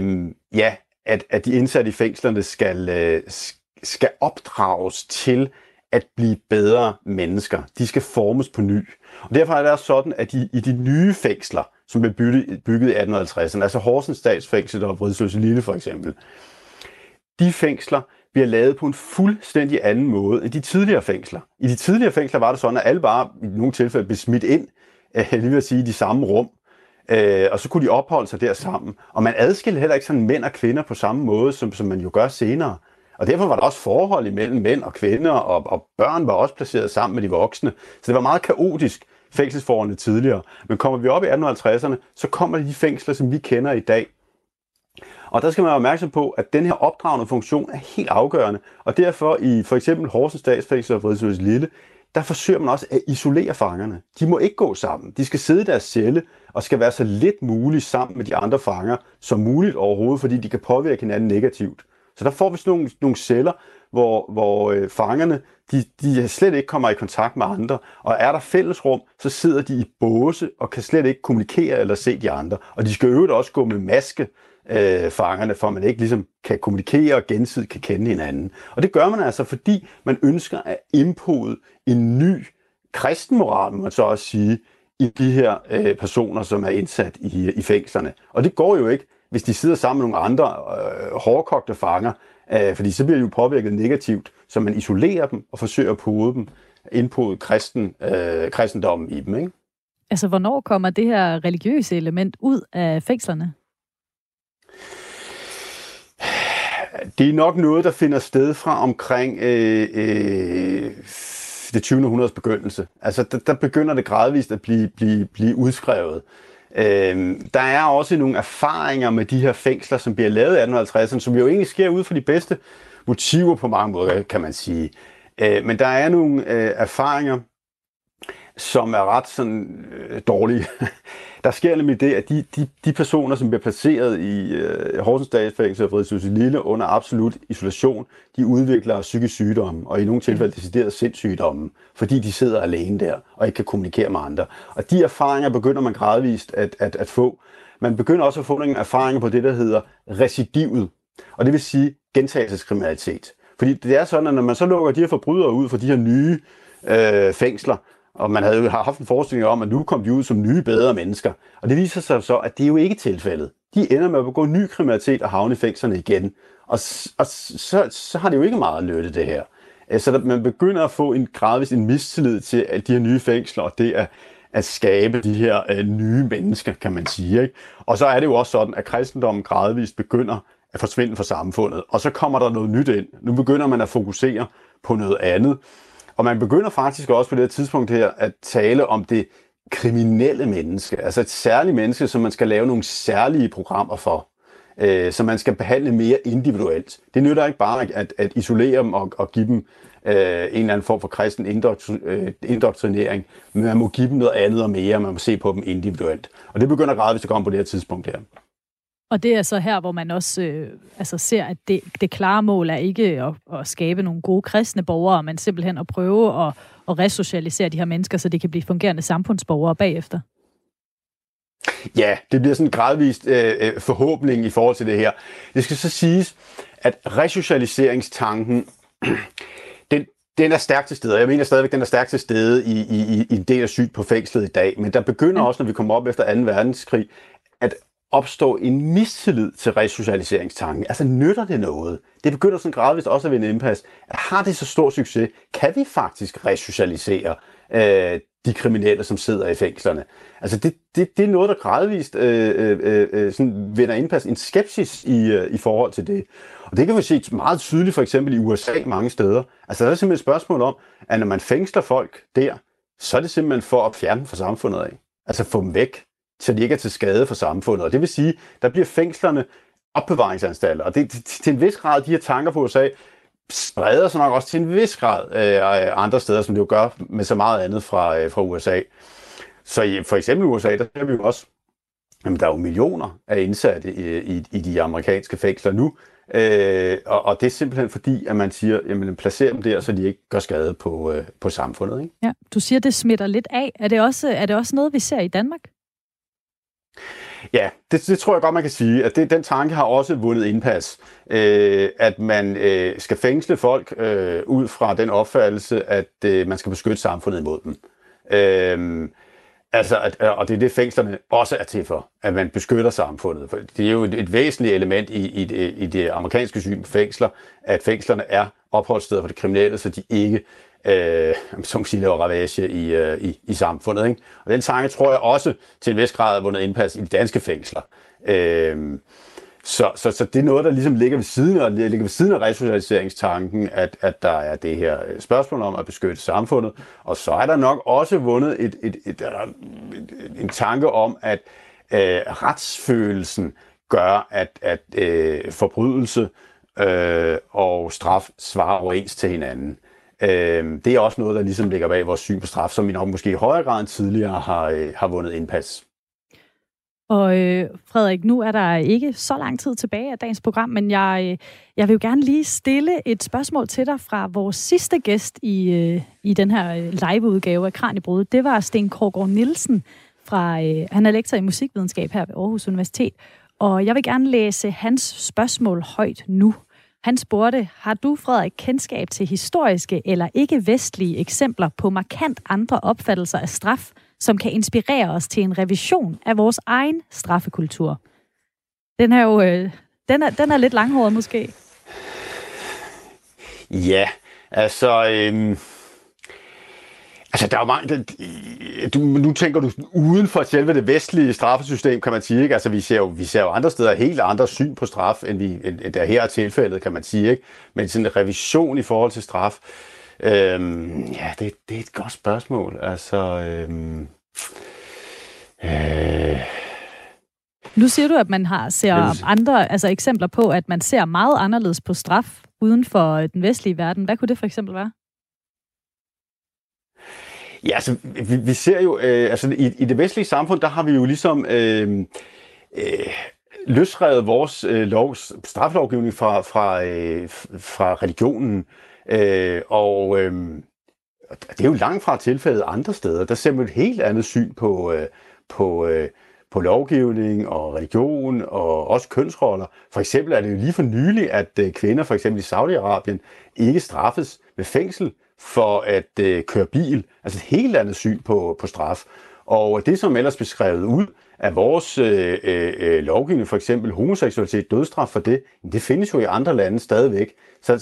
de indsatte i fængslerne skal opdrages til at blive bedre mennesker. De skal formes på ny. Og derfor er det også sådan, at i de nye fængsler, som blev bygget i 1850'erne, altså Horsens Statsfængsel og Vridsløselille for eksempel, de fængsler bliver lavet på en fuldstændig anden måde end de tidligere fængsler. I de tidligere fængsler var det sådan, at alle bare i nogle tilfælde blev smidt ind, lige vil sige, i de samme rum, og så kunne de opholde sig der sammen. Og man adskilte heller ikke sådan mænd og kvinder på samme måde, som man jo gør senere. Og derfor var der også forhold imellem mænd og kvinder, og børn var også placeret sammen med de voksne. Så det var meget kaotisk, fængselsforholdene tidligere. Men kommer vi op i 1850'erne, så kommer de fængsler, som vi kender i dag. Og der skal man være opmærksom på, at den her opdragende funktion er helt afgørende. Og derfor i for eksempel Horsens Statsfængsel og Vridsløselille, der forsøger man også at isolere fangerne. De må ikke gå sammen. De skal sidde i deres celle og skal være så lidt muligt sammen med de andre fanger som muligt overhovedet, fordi de kan påvirke hinanden negativt. Så der får vi sådan nogle celler, hvor fangerne de slet ikke kommer i kontakt med andre. Og er der fællesrum, så sidder de i båse og kan slet ikke kommunikere eller se de andre. Og de skal øvrigt også gå med maske, fangerne, for man ikke ligesom kan kommunikere og gensidigt kan kende hinanden. Og det gør man altså, fordi man ønsker at indpode en ny kristenmoral, må man så også sige, i de her personer, som er indsat i fængslerne. Og det går jo ikke, hvis de sidder sammen med nogle andre hårdkogte fanger, fordi så bliver de jo påvirket negativt, så man isolerer dem og forsøger at pode dem, indpode kristendommen i dem, ikke? Altså, hvornår kommer det her religiøse element ud af fængslerne? Det er nok noget, der finder sted fra omkring det 20. århundredes begyndelse. Altså, der begynder det gradvist at blive udskrevet. Der er også nogle erfaringer med de her fængsler, som bliver lavet i 1850'erne, som jo egentlig sker ud fra de bedste motiver på mange måder, kan man sige. Men der er nogle erfaringer, som er ret sådan dårlige. Der sker nemlig det, at de personer, som bliver placeret i Horsens Statsfængsel og Vridsløselille under absolut isolation, de udvikler psykisk sygdomme, og i nogle tilfælde decideret sindssygdomme, fordi de sidder alene der og ikke kan kommunikere med andre. Og de erfaringer begynder man gradvist at få. Man begynder også at få nogle erfaringer på det, der hedder recidivet, og det vil sige gentagelseskriminalitet. Fordi det er sådan, at når man så lukker de her forbrydere ud for de her nye fængsler, og man havde jo haft en forestilling om, at nu kom de ud som nye, bedre mennesker. Og det viser sig så, at det er jo ikke tilfældet. De ender med at begå ny kriminalitet og havne i fængslerne igen. Og så har det jo ikke meget nytte, det her. Så man begynder at få gradvist en mistillid til at de her nye fængsler, og det at skabe de her nye mennesker, kan man sige. Ikke? Og så er det jo også sådan, at kristendommen gradvist begynder at forsvinde fra samfundet. Og så kommer der noget nyt ind. Nu begynder man at fokusere på noget andet. Og man begynder faktisk også på det her tidspunkt her at tale om det kriminelle menneske. Altså et særligt menneske, som man skal lave nogle særlige programmer for. Som man skal behandle mere individuelt. Det nytter ikke bare at isolere dem og give dem en eller anden form for kristen indoktrinering. Men man må give dem noget andet og mere, man må se på dem individuelt. Og det begynder gradvist at komme på det her tidspunkt her. Og det er så her, hvor man også ser, at det klare mål er ikke at skabe nogle gode kristne borgere, men simpelthen at prøve at resocialisere de her mennesker, så de kan blive fungerende samfundsborgere bagefter. Ja, det bliver sådan en gradvist forhåbning i forhold til det her. Det skal så siges, at resocialiseringstanken, den er stærkt til stede. Jeg mener stadigvæk, den er stærkt til stede i en del af sygt på fængslet i dag. Men der begynder også, når vi kommer op efter 2. verdenskrig, at opstå en mistillid til resocialiseringstanken. Altså, nytter det noget? Det begynder sådan gradvist også at vinde indpas. Har det så stor succes? Kan vi faktisk resocialisere de kriminelle, som sidder i fængslerne? Altså, det er noget, der gradvist sådan vinder indpas. En skepsis i forhold til det. Og det kan vi se meget tydeligt, for eksempel i USA mange steder. Altså, der er simpelthen et spørgsmål om, at når man fængsler folk der, så er det simpelthen for at fjerne dem fra samfundet af. Altså, få dem væk, så de ikke er til skade for samfundet. Og det vil sige, der bliver fængslerne opbevaringsanstalter. Og det til en vis grad, de her tanker på USA, spreder sig nok også til en vis grad andre steder, som det jo gør med så meget andet fra USA. Så for eksempel i USA, der ser vi jo også Jamen, der er jo millioner af indsatte i de amerikanske fængsler nu, og det er simpelthen fordi, at man siger, jamen placer dem der, så de ikke gør skade på samfundet. Ikke? Ja, du siger, det smitter lidt af. Er det også noget, vi ser i Danmark? Ja, det tror jeg godt, man kan sige, at den tanke har også vundet indpas, at man skal fængsle folk ud fra den opfattelse, at man skal beskytte samfundet imod dem. Og det er det, fængslerne også er til for, at man beskytter samfundet. For det er jo et væsentligt element i det amerikanske syn på fængsler, at fængslerne er opholdssteder for de kriminelle, så de ikke som siger, laver ravage i samfundet. Ikke? Og den tanke tror jeg også til en vis grad er vundet indpas i de danske fængsler. Så det er noget, der ligesom ligger ved siden af resocialiseringstanken, at der er det her spørgsmål om at beskytte samfundet. Og så er der nok også vundet en tanke om, at retsfølelsen gør, at forbrydelse og straf svarer overens til hinanden. Det er også noget, der ligesom ligger bag vores syn på straf, som vi nok måske i højere grad end tidligere har vundet indpas. Og Frederik, nu er der ikke så lang tid tilbage af dagens program, men jeg vil jo gerne lige stille et spørgsmål til dig fra vores sidste gæst i den her liveudgave af Kraniebrud. Det var Sten Kårgaard Nielsen, han er lektor i musikvidenskab her ved Aarhus Universitet. Og jeg vil gerne læse hans spørgsmål højt nu. Han spurgte, har du, Frederik, kendskab til historiske eller ikke-vestlige eksempler på markant andre opfattelser af straf, som kan inspirere os til en revision af vores egen straffekultur? Den er jo den er lidt langhåret måske. Ja, altså der er jo mange. Nu tænker du uden for selve det vestlige straffesystem, kan man sige, ikke? Altså vi ser jo andre steder helt andre syn på straf, end der her er tilfældet, kan man sige, ikke? Men sådan en revision i forhold til straf, ja, det er et godt spørgsmål. Altså, Nu siger du, at man ser andre eksempler på, at man ser meget anderledes på straf uden for den vestlige verden. Hvad kunne det for eksempel være? Ja, altså, vi ser jo, i det vestlige samfund, der har vi jo ligesom løsrevet vores straffelovgivning fra religionen, og det er jo langt fra tilfældet andre steder. Der ser man et helt andet syn på lovgivning og religion og også kønsroller. For eksempel er det jo lige for nylig, at kvinder for eksempel i Saudi-Arabien ikke straffes med fængsel for at køre bil. Altså et helt andet syn på straf. Og det, som ellers beskrevet ud af vores lovgivning, for eksempel homoseksualitet, dødsstraf for det findes jo i andre lande stadigvæk.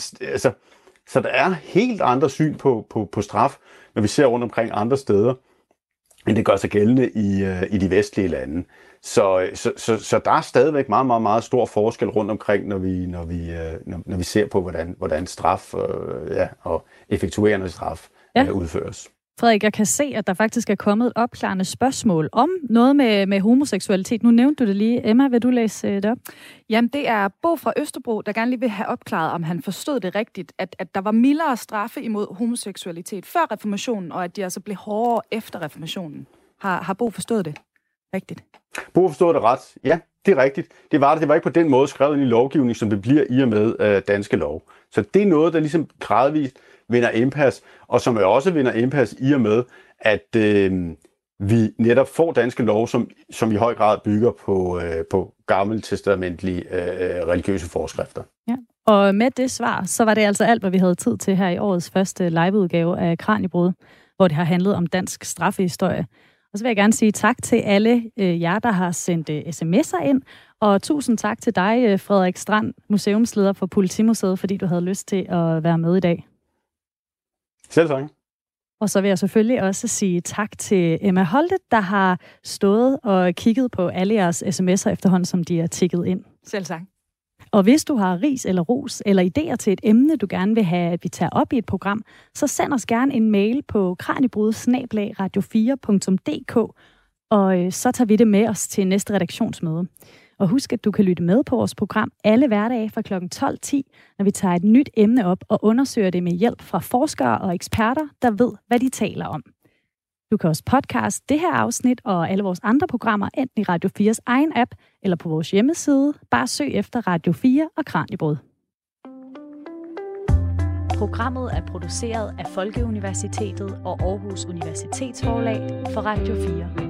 Så der er helt andre syn på straf, når vi ser rundt omkring andre steder, end det gør sig gældende i de vestlige lande. Så der er stadigvæk meget, meget, meget stor forskel rundt omkring, når vi ser på, hvordan straf og effektuerende straf udføres. Frederik, jeg kan se, at der faktisk er kommet et opklarende spørgsmål om noget med homoseksualitet. Nu nævnte du det lige. Emma, vil du læse det op? Jamen, det er Bo fra Østerbro, der gerne lige vil have opklaret, om han forstod det rigtigt, at der var mildere straffe imod homoseksualitet før reformationen, og at de altså blev hårdere efter reformationen. Har Bo forstået det rigtigt? Bo forstod det ret. Ja, det er rigtigt. Det var ikke på den måde skrevet ind i lovgivning, som det bliver i og med danske lov. Så det er noget, der ligesom gradvist vinder indpas, og som også vinder indpas i og med, at vi netop får danske lov, som i høj grad bygger på gammeltestamentlige religiøse forskrifter. Ja. Og med det svar, så var det altså alt, hvad vi havde tid til her i årets første liveudgave af Kraniebrud, hvor det har handlet om dansk straffehistorie. Og så vil jeg gerne sige tak til alle jer, der har sendt sms'er ind, og tusind tak til dig, Frederik Strand, museumsleder for Politimuseet, fordi du havde lyst til at være med i dag. Selv tak. Og så vil jeg selvfølgelig også sige tak til Emma Holte, der har stået og kigget på alle jeres sms'er efterhånden, som de er tikket ind. Selv tak. Og hvis du har ris eller ros eller idéer til et emne, du gerne vil have, at vi tager op i et program, så send os gerne en mail på kraniebrud@radio4.dk, og så tager vi det med os til næste redaktionsmøde. Og husk, at du kan lytte med på vores program alle hverdage fra kl. 12:10, når vi tager et nyt emne op og undersøger det med hjælp fra forskere og eksperter, der ved, hvad de taler om. Du kan også podcast det her afsnit og alle vores andre programmer, enten i Radio 4's egen app eller på vores hjemmeside. Bare søg efter Radio 4 og Kraniebrud. Programmet er produceret af Folkeuniversitetet og Aarhus Universitetsforlag for Radio 4.